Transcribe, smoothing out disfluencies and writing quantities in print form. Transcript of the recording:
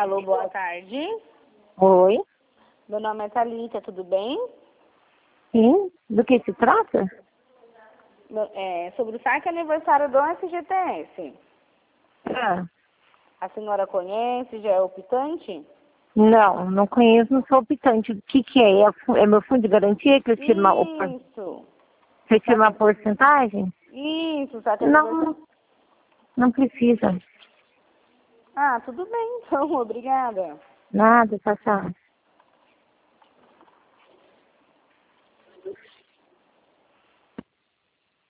Alô, boa tarde. Oi? Meu nome é Thalita, tudo bem? Sim? Do que se trata? Sobre o saque aniversário do FGTS. Ah, A senhora conhece, já é optante? não conheço, não sou optante. O que é? É meu fundo de garantia que eu tiro Isso. você tira uma porcentagem? Isso, saque aniversário. Não precisa. Ah, tudo bem, então, obrigada. Nada, tchau.